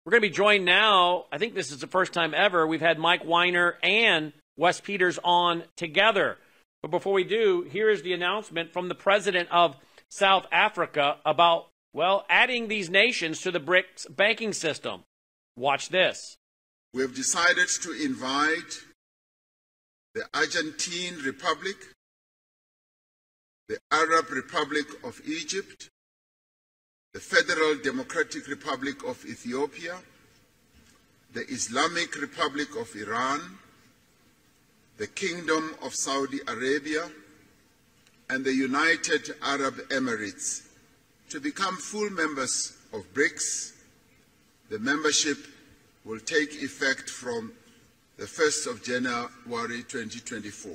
We're going to be joined now. I think this is the first time ever we've had Mike Weiner and Wes Peters on together. But before we do, here is the announcement from the president of South Africa about, well, adding these nations to the BRICS banking system. Watch this. We have decided to invite the Argentine Republic, the Arab Republic of Egypt, the Federal Democratic Republic of Ethiopia, the Islamic Republic of Iran, the Kingdom of Saudi Arabia, and the United Arab Emirates to become full members of BRICS. The membership will take effect from the 1st of January 2024.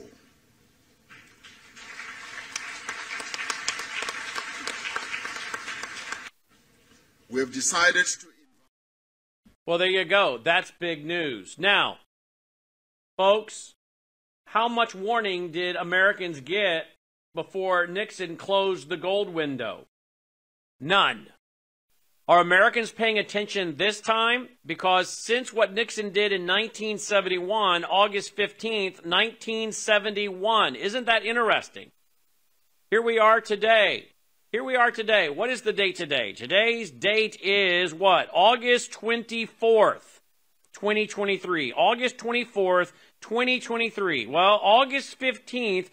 We have decided to... Well, there you go. That's big news. Now, folks, how much warning did Americans get before Nixon closed the gold window? None. Are Americans paying attention this time? Because since what Nixon did in 1971, August 15th, 1971, isn't that interesting? Here we are today. What is the date today? Today's date is what? August 24th, 2023. August 24th, 2023. Well, August 15th,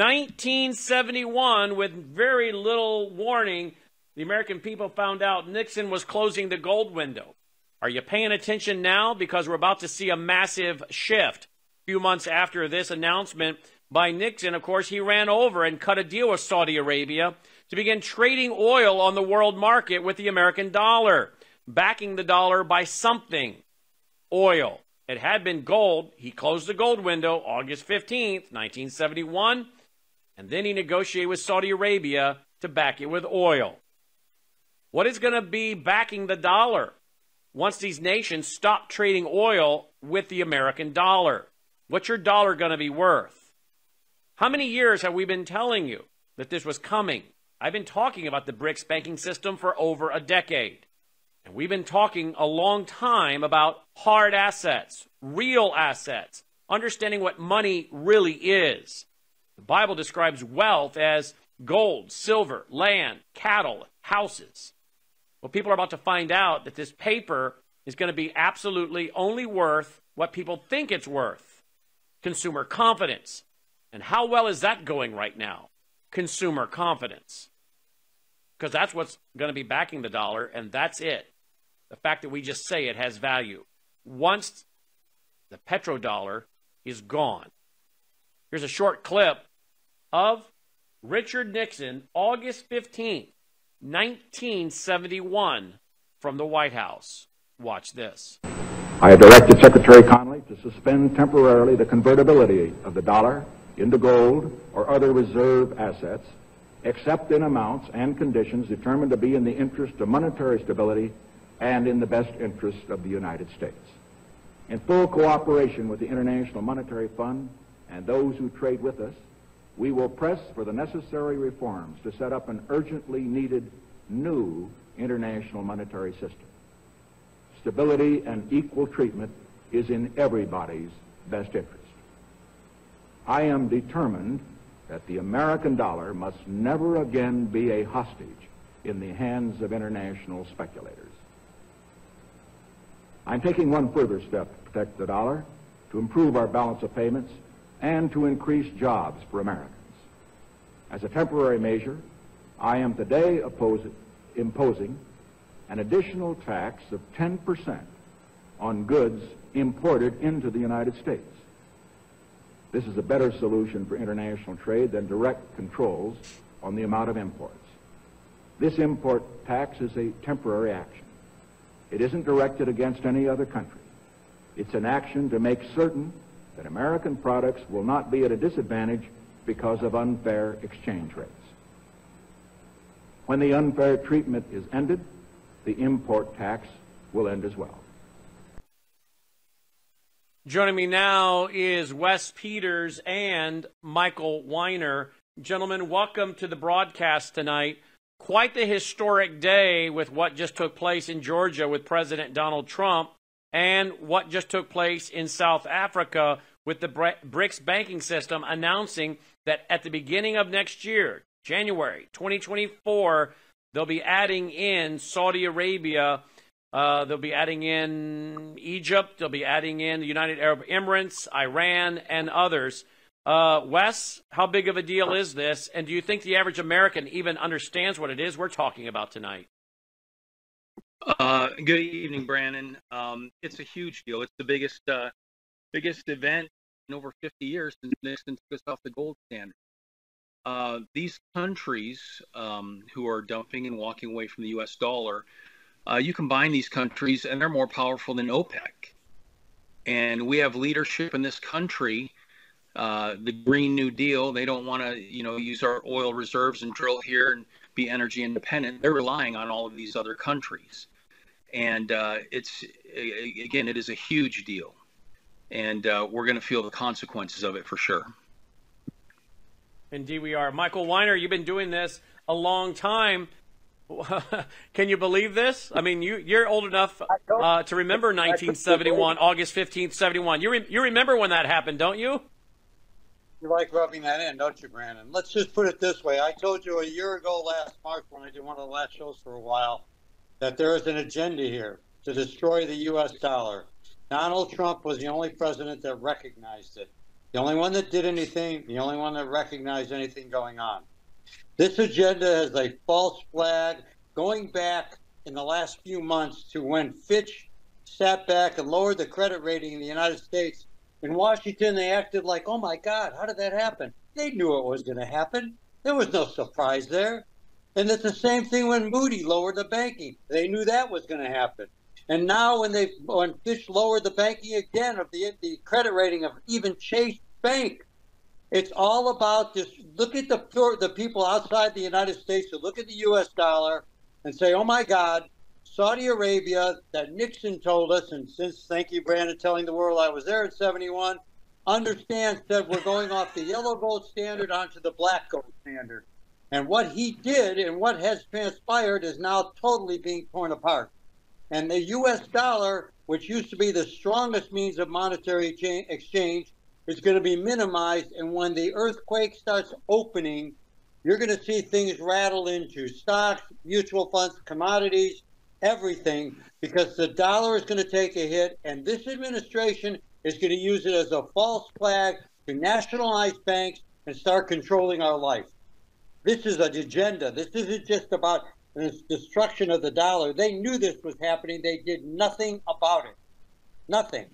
1971, with very little warning, the American people found out Nixon was closing the gold window. Are you paying attention now? Because we're about to see a massive shift. A few months after this announcement by Nixon, of course, he ran over and cut a deal with Saudi Arabia to begin trading oil on the world market with the American dollar, backing the dollar by something, oil. It had been gold. He closed the gold window August 15th, 1971, and then he negotiated with Saudi Arabia to back it with oil. What is going to be backing the dollar once these nations stop trading oil with the American dollar? What's your dollar going to be worth? How many years have we been telling you that this was coming? I've been talking about the BRICS banking system for over a decade. And we've been talking a long time about hard assets, real assets, understanding what money really is. The Bible describes wealth as gold, silver, land, cattle, houses. Well, people are about to find out that this paper is going to be absolutely only worth what people think it's worth. Consumer confidence. And how well is that going right now? Consumer confidence. Because that's what's going to be backing the dollar, and that's it. The fact that we just say it has value. Once the petrodollar is gone. Here's a short clip of Richard Nixon, August 15th, 1971, from the White House. Watch this. I have directed Secretary Connally to suspend temporarily the convertibility of the dollar into gold or other reserve assets, except in amounts and conditions determined to be in the interest of monetary stability and in the best interest of the United States. In full cooperation with the International Monetary Fund and those who trade with us, we will press for the necessary reforms to set up an urgently needed new international monetary system. Stability and equal treatment is in everybody's best interest. I am determined that the American dollar must never again be a hostage in the hands of international speculators. I'm taking one further step to protect the dollar, to improve our balance of payments, and to increase jobs for Americans. As a temporary measure, I am today imposing an additional tax of 10% on goods imported into the United States. This is a better solution for international trade than direct controls on the amount of imports. This import tax is a temporary action. It isn't directed against any other country. It's an action to make certain that American products will not be at a disadvantage because of unfair exchange rates. When the unfair treatment is ended, the import tax will end as well. Joining me now is Wes Peters and Michael Weiner. Gentlemen, welcome to the broadcast tonight. quite the historic day with what just took place in Georgia with President Donald Trump and what just took place in South Africa with the BRICS banking system announcing that at the beginning of next year, January 2024, they'll be adding in Saudi Arabia, they'll be adding in Egypt, they'll be adding in the United Arab Emirates, Iran, and others. Wes, how big of a deal is this? And do you think the average American even understands what it is we're talking about tonight? Good evening, Brandon. It's a huge deal. It's the biggest event in over 50 years since Nixon took us off the gold standard. These countries who are dumping and walking away from the U.S. dollar, you combine these countries and they're more powerful than OPEC. And we have leadership in this country. The Green New Deal, they don't want to, use our oil reserves and drill here and be energy independent. They're relying on all of these other countries. And it is a huge deal. And we're going to feel the consequences of it for sure. Indeed we are. Michael Weiner, you've been doing this a long time. Can you believe this? I mean, you're old enough to remember 1971, August 15th, 71. You remember when that happened, don't you? You like rubbing that in, don't you, Brandon? Let's just put it this way. I told you a year ago last March when I did one of the last shows for a while that there is an agenda here to destroy the U.S. dollar. Donald Trump was the only president that recognized it. The only one that did anything, the only one that recognized anything going on. This agenda is a false flag going back in the last few months to when Fitch sat back and lowered the credit rating in the United States. In Washington, they acted like, oh, my God, how did that happen? They knew it was going to happen. There was no surprise there. And it's the same thing when Moody lowered the banking. They knew that was going to happen. And now when Fitch lowered the banking again of the credit rating of even Chase Bank, it's all about this. Look at the people outside the United States who look at the U.S. dollar and say, oh, my God, Saudi Arabia, that Nixon told us, and since, thank you, Brandon, telling the world I was there in 71, understands that we're going off the yellow gold standard onto the black gold standard. And what he did and what has transpired is now totally being torn apart. And the U.S. dollar, which used to be the strongest means of monetary exchange, is going to be minimized. And when the earthquake starts opening, you're going to see things rattle into stocks, mutual funds, commodities, everything, because the dollar is going to take a hit. And this administration is going to use it as a false flag to nationalize banks and start controlling our life. This is an agenda. This isn't just about the destruction of the dollar. They knew this was happening. They did nothing about it. Nothing.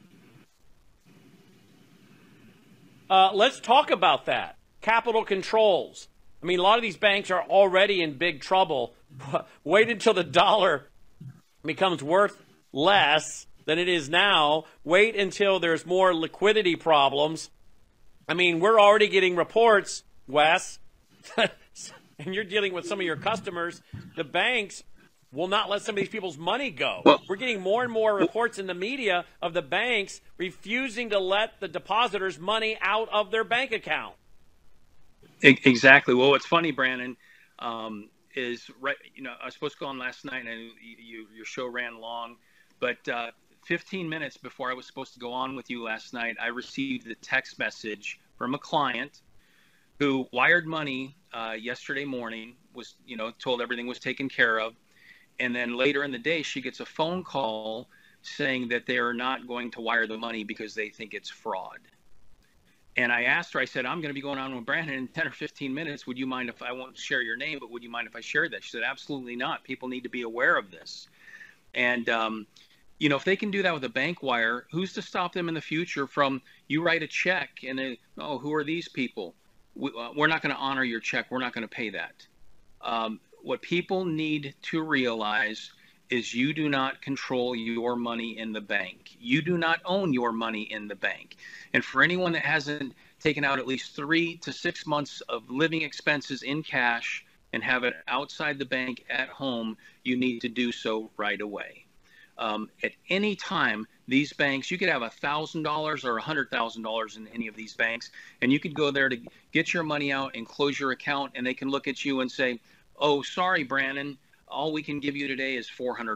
Let's talk about that. Capital controls. I mean, a lot of these banks are already in big trouble. Wait until the dollar becomes worth less than it is now. Wait until there's more liquidity problems. I mean, we're already getting reports, Wes, and you're dealing with some of your customers. The banks will not let some of these people's money go. Well, we're getting more and more reports in the media of the banks refusing to let the depositors' money out of their bank account. Exactly. Well, what's funny, Brandon, is right. I was supposed to go on last night, and your show ran long, but 15 minutes before I was supposed to go on with you last night, I received a text message from a client who wired money yesterday morning, was told everything was taken care of. And then later in the day, she gets a phone call saying that they are not going to wire the money because they think it's fraud. And I asked her, I said, I'm going to be going on with Brandon in 10 or 15 minutes. Would you mind if I won't share your name, but would you mind if I shared that? She said, absolutely not. People need to be aware of this. And, if they can do that with a bank wire, who's to stop them in the future from you write a check and, who are these people? We're not going to honor your check. We're not going to pay that. What people need to realize is you do not control your money in the bank. You do not own your money in the bank. And for anyone that hasn't taken out at least 3 to 6 months of living expenses in cash and have it outside the bank at home, you need to do so right away. At any time, these banks, you could have $1,000 or $100,000 in any of these banks, and you could go there to get your money out and close your account, and they can look at you and say, oh, sorry, Brandon, all we can give you today is $400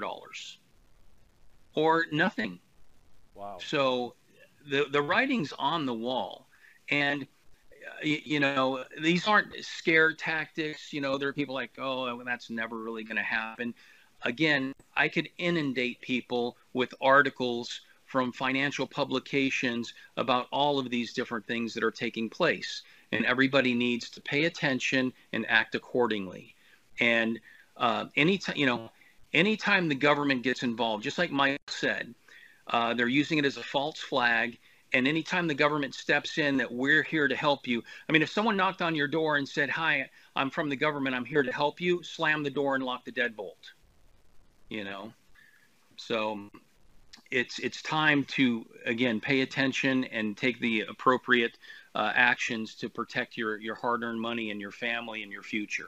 or nothing. Wow. So the writing's on the wall. And, you know, these aren't scare tactics. You know, there are people like, oh, that's never really going to happen. Again, I could inundate people with articles from financial publications about all of these different things that are taking place. And everybody needs to pay attention and act accordingly. And anytime the government gets involved, just like Mike said, they're using it as a false flag. And anytime the government steps in that we're here to help you. I mean, if someone knocked on your door and said, hi, I'm from the government, I'm here to help you, slam the door and lock the deadbolt, you know? So it's time to, again, pay attention and take the appropriate actions to protect your hard-earned money and your family and your future.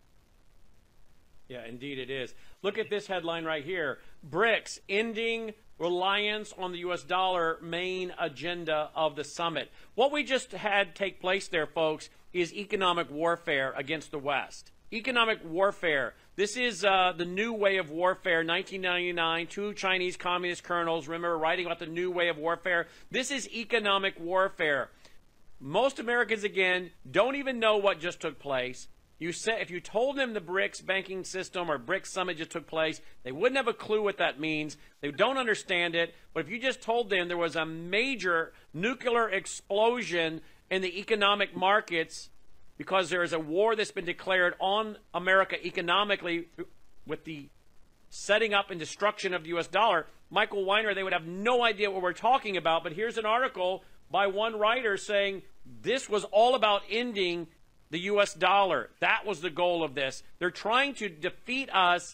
Yeah, indeed it is. Look at this headline right here. BRICS, ending reliance on the U.S. dollar, main agenda of the summit. What we just had take place there, folks, is economic warfare against the West. Economic warfare. This is the new way of warfare, 1999. Two Chinese communist colonels, remember, writing about the new way of warfare. This is economic warfare. Most Americans, again, don't even know what just took place. You said if you told them the BRICS banking system or BRICS summit just took place, they wouldn't have a clue what that means. They don't understand it. But if you just told them there was a major nuclear explosion in the economic markets because there is a war that's been declared on America economically with the setting up and destruction of the U.S. dollar, Michael Weiner, they would have no idea what we're talking about. But here's an article by one writer saying this was all about ending the U.S. dollar. That was the goal of this. They're trying to defeat us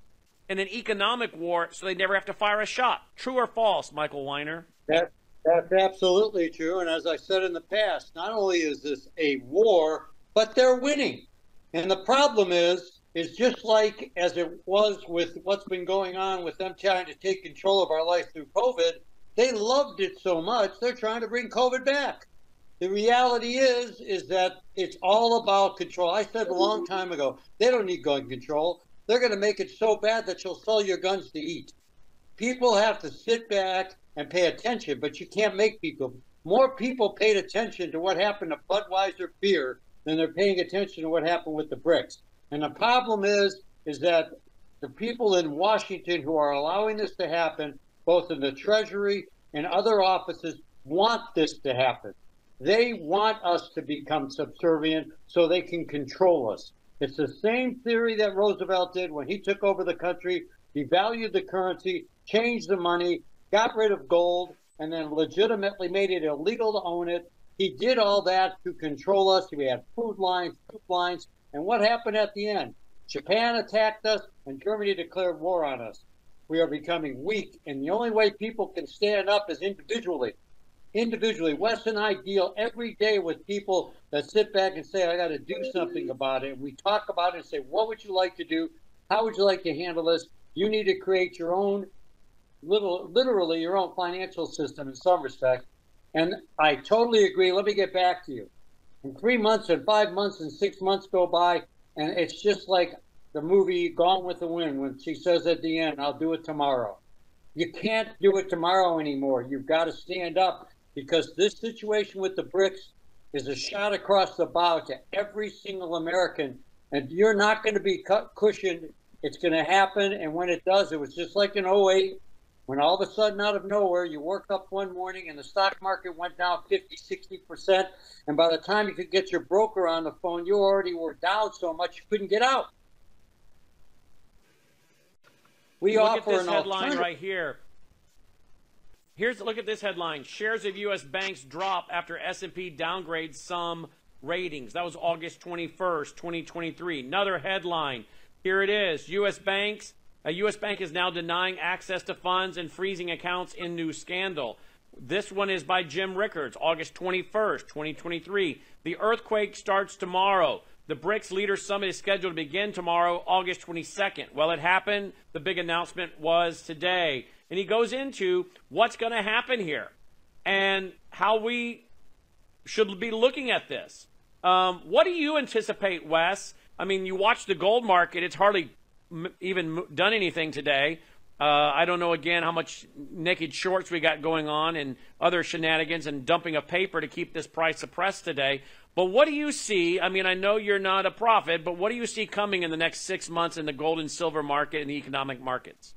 in an economic war so they never have to fire a shot. True or false, Michael Weiner? That's absolutely true. And as I said in the past, not only is this a war, but they're winning. And the problem is just like as it was with what's been going on with them trying to take control of our life through COVID, they loved it so much, they're trying to bring COVID back. The reality is that it's all about control. I said a long time ago, they don't need gun control. They're going to make it so bad that you'll sell your guns to eat. People have to sit back and pay attention, but you can't make people. More people paid attention to what happened to Budweiser beer than they're paying attention to what happened with the BRICS. And the problem is that the people in Washington who are allowing this to happen, both in the Treasury and other offices, want this to happen. They want us to become subservient so they can control us. It's the same theory that Roosevelt did when he took over the country, devalued the currency, changed the money, got rid of gold, and then legitimately made it illegal to own it. He did all that to control us. We had food lines, troop lines, and what happened at the end? Japan attacked us, and Germany declared war on us. We are becoming weak, and the only way people can stand up is individually. Wes and I deal every day with people that sit back and say, I got to do something about it. And we talk about it and say, what would you like to do? How would you like to handle this? You need to create your own, literally your own financial system in some respect. And I totally agree. Let me get back to you. And 3 months and 5 months and 6 months go by, and it's just like the movie Gone with the Wind when she says at the end, I'll do it tomorrow. You can't do it tomorrow anymore. You've got to stand up. Because this situation with the BRICS is a shot across the bow to every single American. And you're not going to be cushioned. It's going to happen. And when it does, it was just like in 2008, when all of a sudden out of nowhere, you woke up one morning and the stock market went down 50, 60%. And by the time you could get your broker on the phone, you already were down so much you couldn't get out. We Look offer at this headline right here. Look at this headline. Shares of U.S. banks drop after S&P downgrades some ratings. That was August 21st, 2023. Another headline. Here it is. U.S. banks. A U.S. bank is now denying access to funds and freezing accounts in new scandal. This one is by Jim Rickards, August 21st, 2023. The earthquake starts tomorrow. The BRICS Leaders Summit is scheduled to begin tomorrow, August 22nd. Well, it happened. The big announcement was today. And he goes into what's going to happen here and how we should be looking at this. What do you anticipate, Wes, I mean, you watch the gold market; it's hardly even done anything today. I don't know, again, how much naked shorts we got going on and other shenanigans and dumping of paper to keep this price suppressed today. But what do you see? I mean, I know you're not a prophet, but what do you see coming in the next 6 months in the gold and silver market and the economic markets?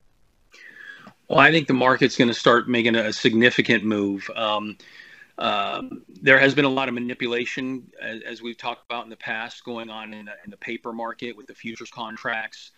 Well, I think the market's going to start making a significant move. There has been a lot of manipulation, as we've talked about in the past, going on in the paper market with the futures contracts.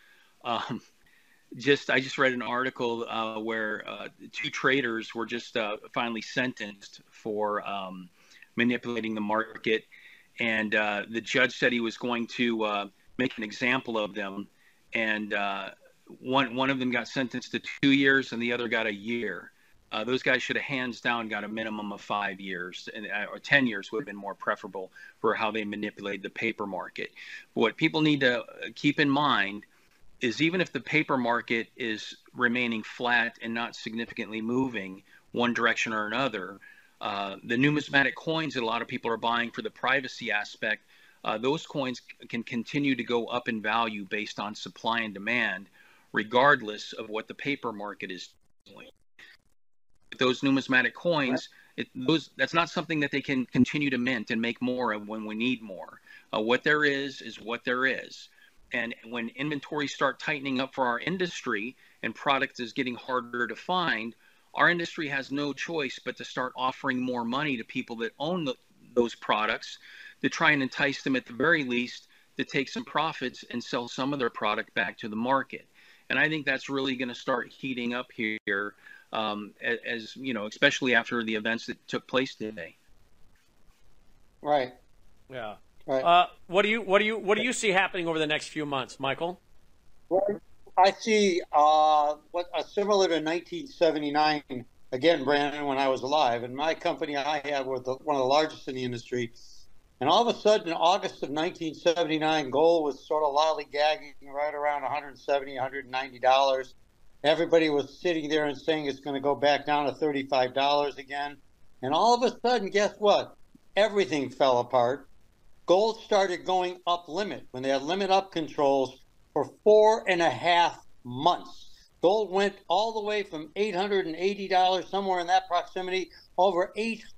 I just read an article where 2 traders were just finally sentenced for manipulating the market, and the judge said he was going to make an example of them, and one of them got sentenced to 2 years, and the other got a year. Those guys should have hands down got a minimum of 5 years, or 10 years would have been more preferable for how they manipulated the paper market. But what people need to keep in mind is even if the paper market is remaining flat and not significantly moving one direction or another, the numismatic coins that a lot of people are buying for the privacy aspect, those coins can continue to go up in value based on supply and demand, regardless of what the paper market is doing. Those numismatic coins, that's not something that they can continue to mint and make more of when we need more. What there is what there is. And when inventories start tightening up for our industry and product is getting harder to find, our industry has no choice but to start offering more money to people that own those products to try and entice them at the very least to take some profits and sell some of their product back to the market. And I think that's really going to start heating up here, as you know, especially after the events that took place today. Right. Yeah. Right. What do you see happening over the next few months, Michael? Well, I see similar to 1979 again, Brandon, when I was alive, and my company I had was one of the largest in the industry. And all of a sudden, in August of 1979, gold was sort of lollygagging right around $170, $190. Everybody was sitting there and saying it's going to go back down to $35 again. And all of a sudden, guess what? Everything fell apart. Gold started going up limit when they had limit up controls for 4.5 months. Gold went all the way from $880, somewhere in that proximity, over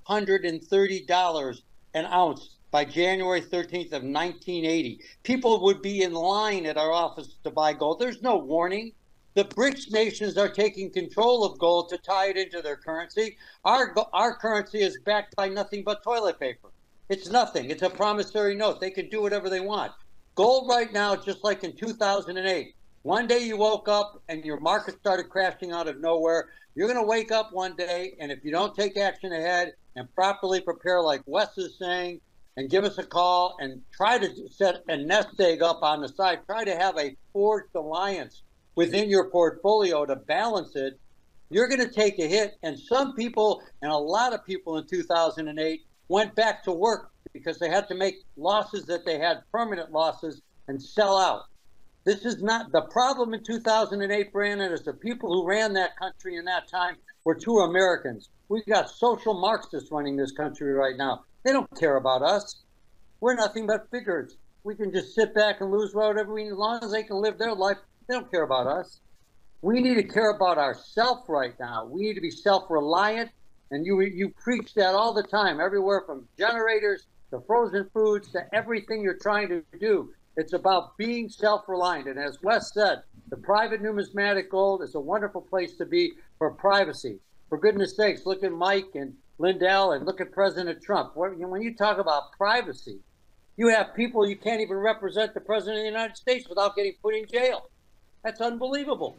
$830 an ounce by January 13th of 1980. People would be in line at our office to buy gold. There's no warning. The BRICS nations are taking control of gold to tie it into their currency. Our currency is backed by nothing but toilet paper. It's nothing. It's a promissory note. They can do whatever they want. Gold right now, just like in 2008, one day you woke up and your market started crashing out of nowhere. You're going to wake up one day, and if you don't take action ahead and properly prepare, like Wes is saying, and give us a call and try to set a nest egg up on the side, try to have a forged alliance within your portfolio to balance it, you're going to take a hit. And some people, and a lot of people in 2008, went back to work because they had to make losses that they had, permanent losses, and sell out. This is not the problem in 2008, Brandon, is the people who ran that country in that time were 2 Americans. We've got social Marxists running this country right now. They don't care about us. We're nothing but figures. We can just sit back and lose whatever we need. As long as they can live their life, they don't care about us. We need to care about ourselves right now. We need to be self-reliant. And you preach that all the time, everywhere from generators to frozen foods to everything you're trying to do. It's about being self-reliant. And as Wes said, the private numismatic gold is a wonderful place to be for privacy. For goodness sakes, look at Mike and Lindell and look at President Trump. When you talk about privacy, you have people you can't even represent the President of the United States without getting put in jail. That's unbelievable.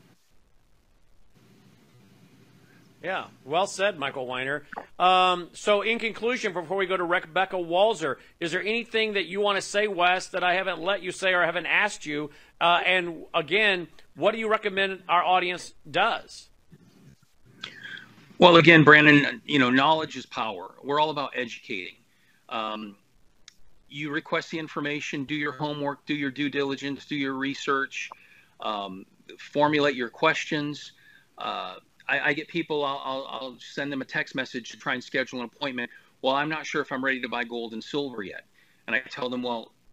Yeah, well said, Michael Weiner. So in conclusion, before we go to Rebecca Walzer, is there anything that you want to say, Wes, that I haven't let you say or haven't asked you? And again, what do you recommend our audience does? Well, again, Brandon, knowledge is power. We're all about educating. You request the information, do your homework, do your due diligence, do your research, formulate your questions. I get people, I'll send them a text message to try and schedule an appointment. Well, I'm not sure if I'm ready to buy gold and silver yet. And I tell them, well,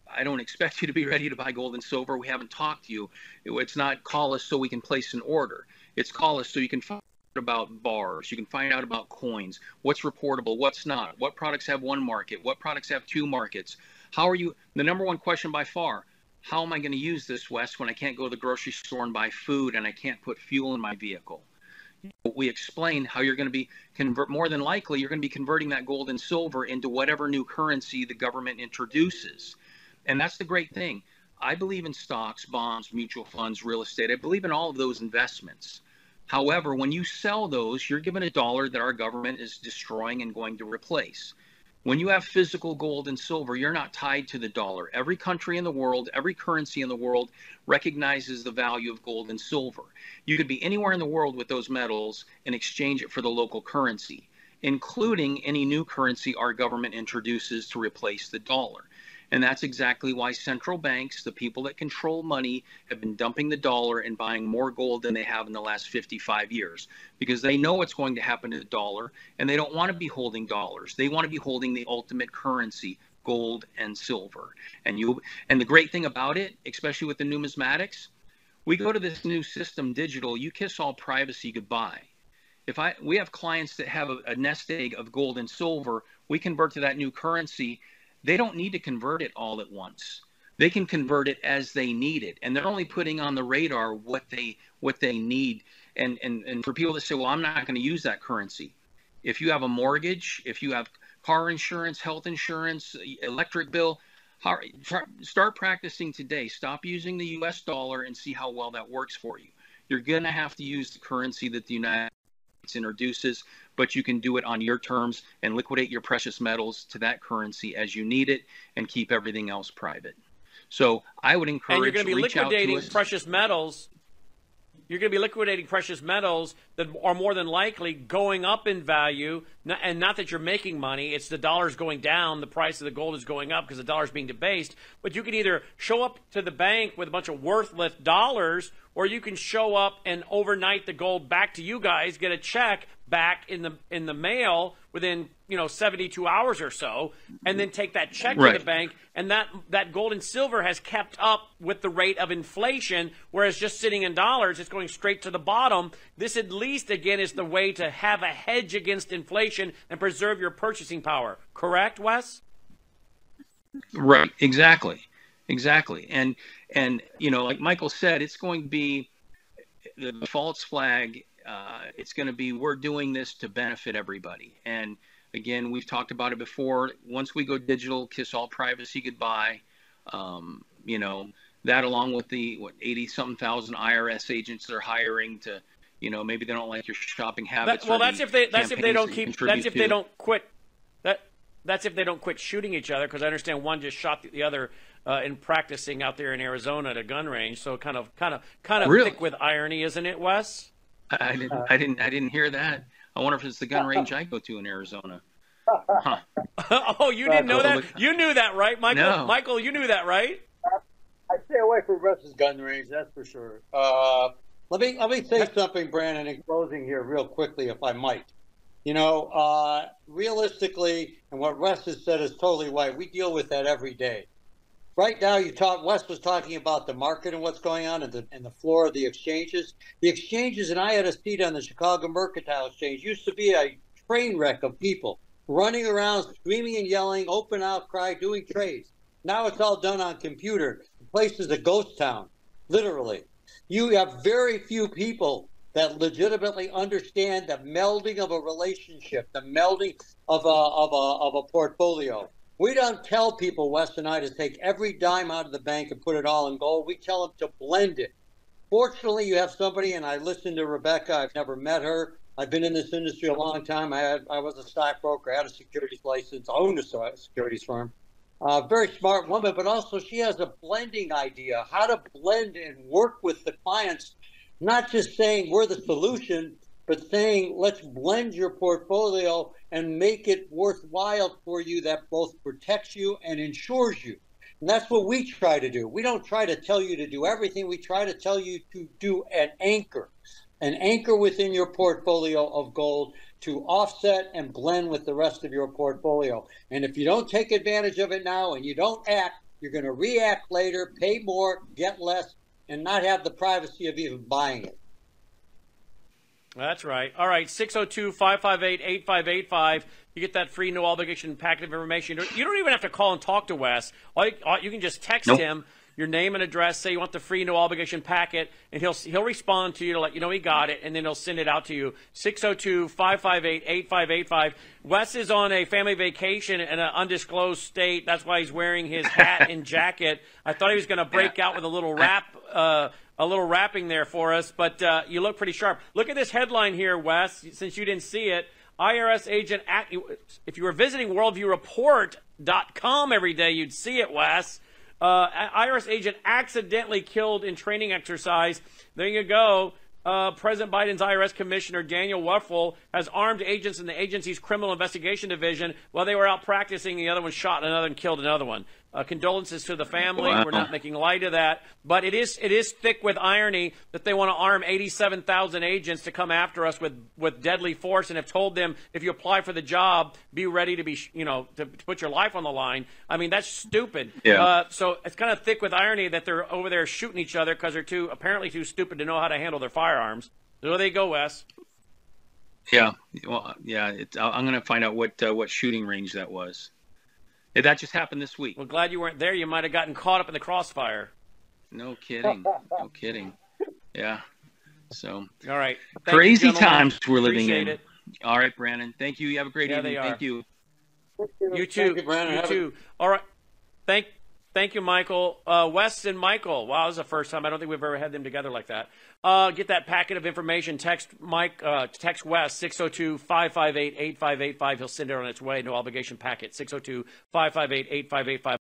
I don't expect you to be ready to buy gold and silver. We haven't talked to you. It's not call us so we can place an order. It's call us so you can find out about bars. You can find out about coins, what's reportable, what's not, what products have one market, what products have two markets. How are you? The number one question by far, how am I going to use this, Wes, when I can't go to the grocery store and buy food and I can't put fuel in my vehicle? We explain how you're going to be more than likely, you're going to be converting that gold and silver into whatever new currency the government introduces. And that's the great thing. I believe in stocks, bonds, mutual funds, real estate. I believe in all of those investments. However, when you sell those, you're given a dollar that our government is destroying and going to replace. When you have physical gold and silver, you're not tied to the dollar. Every country in the world, every currency in the world recognizes the value of gold and silver. You could be anywhere in the world with those metals and exchange it for the local currency, including any new currency our government introduces to replace the dollar. And that's exactly why central banks, the people that control money, have been dumping the dollar and buying more gold than they have in the last 55 years, because they know what's going to happen to the dollar, and they don't want to be holding dollars. They want to be holding the ultimate currency, gold and silver. And the great thing about it, especially with the numismatics, we go to this new system, digital, you kiss all privacy goodbye. We have clients that have a nest egg of gold and silver, we convert to that new currency. They don't need to convert it all at once. They can convert it as they need it. And they're only putting on the radar what they need. And for people that say, well, I'm not going to use that currency. If you have a mortgage, if you have car insurance, health insurance, electric bill, start practicing today. Stop using the US dollar and see how well that works for you. You're going to have to use the currency that the United States introduces, but you can do it on your terms and liquidate your precious metals to that currency as you need it and keep everything else private. So I would encourage, and you're going to be liquidating us. precious metals. You're going to be liquidating precious metals that are more than likely going up in value, and not that you're making money. It's the dollar's going down, the price of the gold is going up because the dollar's being debased. But you can either show up to the bank with a bunch of worthless dollars, or you can show up and overnight the gold back to you guys, get a check back in the mail within 72 hours or so, and then take that check to the bank, and that gold and silver has kept up with the rate of inflation, whereas just sitting in dollars, it's going straight to the bottom. This at least, again, is the way to have a hedge against inflation and preserve your purchasing power. Correct, Wes? Right, exactly. And like Michael said, it's going to be the false flag. It's going to be, we're doing this to benefit everybody. And again, we've talked about it before. Once we go digital, kiss all privacy goodbye. That along with the 80-something thousand IRS agents they're hiring to, maybe they don't like your shopping habits. That's if they don't quit shooting each other, because I understand one just shot the other in practicing out there in Arizona at a gun range. So kind of really? Thick with irony, isn't it, Wes? I didn't hear that. I wonder if it's the gun range I go to in Arizona. Huh. Oh, you didn't know that? You knew that, right, Michael? No. Michael, you knew that, right? I stay away from Russ's gun range, that's for sure. Let me say something, Brandon, in closing here real quickly, if I might. Realistically, and what Wes has said is totally right. We deal with that every day. Right now, Wes was talking about the market and what's going on and the floor of the exchanges. The exchanges, and I had a seat on the Chicago Mercantile Exchange, used to be a train wreck of people running around, screaming and yelling, open outcry, doing trades. Now it's all done on computer. The place is a ghost town, literally. You have very few people that legitimately understand the melding of a relationship, the melding of a portfolio. We don't tell people, Wes and I, to take every dime out of the bank and put it all in gold. We tell them to blend it. Fortunately, you have somebody, and I listened to Rebecca. I've never met her. I've been in this industry a long time. I was a stockbroker. I had a securities license, owned a securities firm. Very smart woman, but also she has a blending idea, how to blend and work with the clients, not just saying we're the solution, but saying let's blend your portfolio and make it worthwhile for you, that both protects you and insures you. And that's what we try to do. We don't try to tell you to do everything. We try to tell you to do an anchor within your portfolio of gold to offset and blend with the rest of your portfolio. And if you don't take advantage of it now and you don't act, You're going to react later, pay more, get less, and not have the privacy of even buying it. That's right. All right, 602-558-8585. You get that free no obligation packet of information. You don't even have to call and talk to Wes. You can just text him your name and address, say you want the free no obligation packet, and he'll respond to you to let you know he got it, and then he'll send it out to you. 602-558-8585. Wes is on a family vacation in an undisclosed state. That's why he's wearing his hat and jacket. I thought he was going to break out with a little rapping there for us, but you look pretty sharp. Look at this headline here, Wes, since you didn't see it. IRS agent, if you were visiting worldviewreport.com every day, you'd see it, Wes. IRS agent accidentally killed in training exercise. There you go. President Biden's IRS Commissioner Daniel Wuerffel has armed agents in the agency's Criminal Investigation Division while they were out practicing. The other one shot another and killed another one. Condolences to the family. Wow. We're not making light of that, but it is thick with irony that they want to arm 87,000 agents to come after us with deadly force, and have told them if you apply for the job, be ready to be to put your life on the line. I mean, that's stupid. Yeah. So it's kind of thick with irony that they're over there shooting each other because they're apparently too stupid to know how to handle their firearms. So there they go, Wes. Yeah. Well, yeah. I'm going to find out what shooting range that was. That just happened this week. Well, glad you weren't there. You might have gotten caught up in the crossfire. No kidding. No kidding. Yeah. So. All right. Crazy times we're living in. It. All right, Brandon. Thank you. You have a great evening. Thank you. You too. Thank you, Brandon. You too. All right. Thank you, Michael. Wes and Michael. Wow, this is the first time. I don't think we've ever had them together like that. Get that packet of information. Text Wes, 602-558-8585. He'll send it on its way. No obligation packet, 602-558-8585.